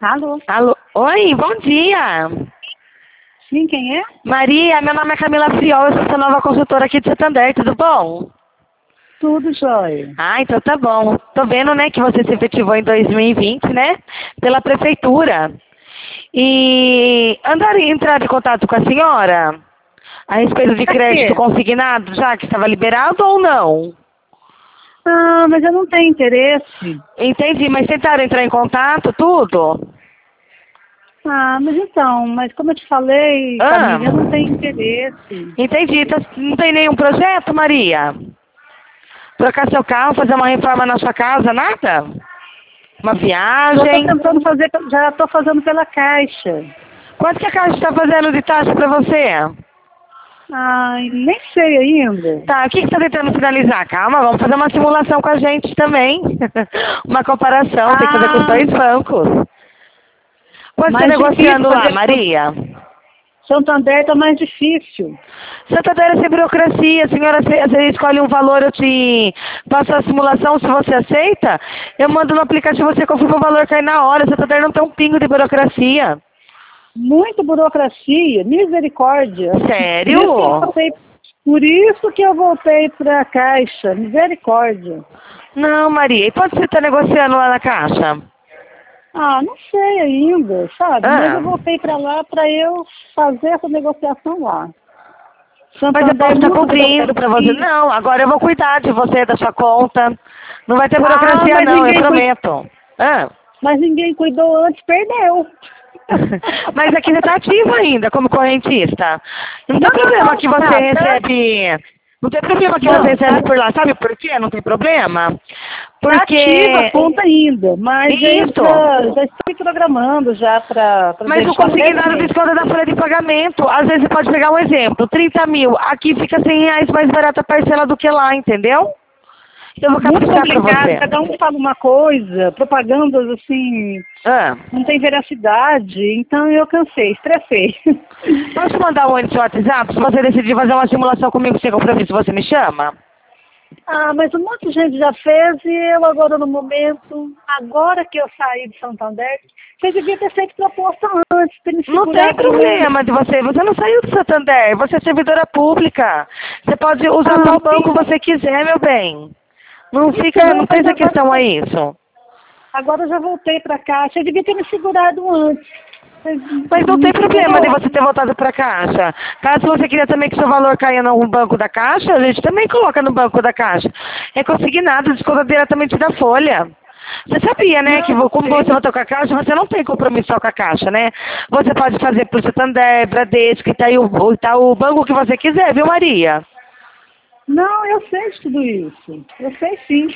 Alô? Alô? Oi, bom dia. Sim, quem é? Maria, meu nome é Camila Friol, eu sou sua nova consultora aqui de Santander, tudo bom? Tudo jóia. Ah, então tá bom. Tô vendo, né, que você se efetivou em 2020, né, pela prefeitura. E entrar em contato com a senhora a respeito de Pra crédito quê? consignado, já que estava liberado ou não? Ah, mas eu não tenho interesse. Entendi, mas tentaram entrar em contato, tudo? Ah, mas como eu te falei, Ah, Camila, eu não tenho interesse. entendi. Então, não tem nenhum projeto, Maria? Trocar seu carro, fazer uma reforma na sua casa, nada? Uma Já tô viagem? tentando fazer, já tô fazendo pela Caixa. Quanto que a Caixa está fazendo de taxa para você? Ai, nem sei ainda. Tá, o que você está tentando finalizar? Calma, vamos fazer uma simulação com a gente também. Uma comparação, tem que fazer com os Ah, dois bancos. Quanto está mais difícil negociando lá, fazer com Maria? Santander tá mais difícil. Santander é sem burocracia, a senhora você escolhe um valor, eu te passo a simulação, se você aceita, eu mando no aplicativo, você confirma o valor, cai na hora, Santander não tem um pingo de burocracia. Muita burocracia, misericórdia. Sério? Por isso que eu voltei para a Caixa, misericórdia. Não, Maria, e quanto você está negociando lá na Caixa? Ah, não sei ainda, sabe? Mas Ah, eu voltei para lá para eu fazer essa negociação lá. mas eu posso Santander, estar muita cobrindo para você. burocracia. Não, agora eu vou cuidar de você, da sua conta. Não vai ter Ah, burocracia não, eu prometo. Ah. mas ninguém cuidou antes, perdeu. Mas aqui você está ativo ainda, como correntista. Não tem Não, não, problema não, que você tá. recebe... Não tem problema que você Não, recebe por lá. Sabe por quê? Não tem problema? tá ativa a Porque... conta ainda, mas eu Isso. já estou me programando já para Mas o deixar consignado certinho. desconta da folha de pagamento. Às vezes você pode pegar um exemplo, 30 mil. Aqui fica R$ 100 mais barata a parcela do que lá, entendeu? Eu vou Muito caprichar pra complicado, você. cada um fala uma coisa, propagandas assim, Ah, não tem veracidade, então eu cansei, estressei. posso mandar um no seu WhatsApp? Se você decidir fazer uma simulação comigo sem compromisso, você me chama? Ah, mas um monte de gente já fez e eu agora no momento, agora que eu saí de Santander, você devia ter feito proposta antes, ter me Não tem segurado antes. problema de você. Você não saiu do Santander. Você é servidora pública. Você pode usar Ah, qual banco você quiser, meu bem. Não fica, então, não mas pensa questão a isso. agora eu já voltei para cá, você devia ter me segurado antes. Você Mas não me tem problema de segurou. você ter voltado para a Caixa. Caso você queria também que seu valor caia no banco da Caixa, a gente também coloca no banco da Caixa. É consignado, desconta diretamente da folha. Você sabia, né, que Não, eu como você sei. votou com a Caixa, você não tem compromisso só com a Caixa, né? Você pode fazer pro Santander, Bradesco, Itaú, o banco que você quiser, viu, Maria? Não, eu sei de tudo isso. Eu sei sim.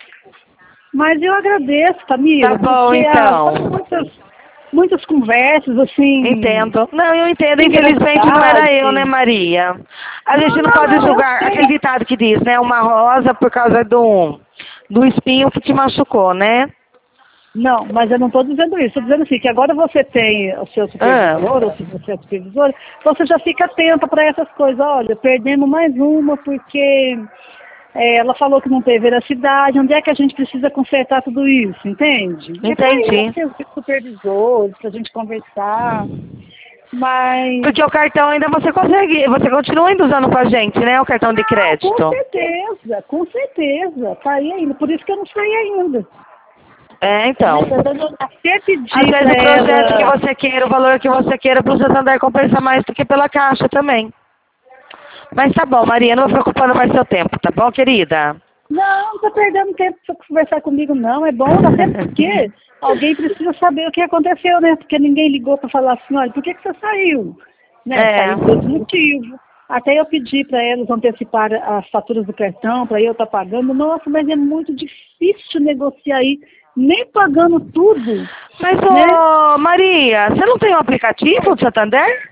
Mas eu agradeço, Tá Camila, bom, porque foram então. muitas conversas, assim, Entendo. Não, eu entendo. sem Infelizmente não era eu, né, veracidade. Maria? A Não, gente não não, pode não, eu julgar aquele sei. ditado que diz, né? Uma rosa por causa do espinho que te machucou, né? Não, mas eu não estou dizendo isso. Estou dizendo assim, que agora você tem o seu Ah, supervisor, ou se você é supervisor, você já fica atenta para essas coisas. Olha, perdemos mais uma porque ela falou que não teve veracidade. Onde é que a gente precisa consertar tudo isso, entende? É para isso entendi. ter os supervisores, para a gente conversar. Mas, Porque o cartão ainda você consegue, você continua ainda usando com a gente, né? O cartão de não, crédito. com certeza. Tá aí ainda. Por isso que eu não sei ainda. É, Né? então. Eu até Às pedi vezes para o projeto que ela. você queira, o valor que você queira pro Santander compensa mais do que pela Caixa também. Mas tá bom, Maria, não vou preocupando mais seu tempo, tá bom, querida? Não, não está perdendo tempo para conversar comigo, não. É bom, até porque alguém precisa saber o que aconteceu, né? Porque ninguém ligou para falar assim, olha, por que você saiu? Né? É. Saiu por esse motivo. Até eu pedi para elas antecipar as faturas do cartão, para eu estar pagando. Nossa, mas é muito difícil negociar aí, nem pagando tudo, Mas, né? ô, Maria, você não tem um aplicativo do Santander?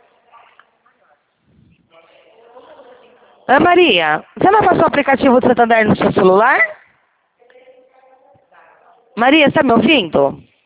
Maria, você não passou o aplicativo do Santander no seu celular? Maria, você tá me ouvindo?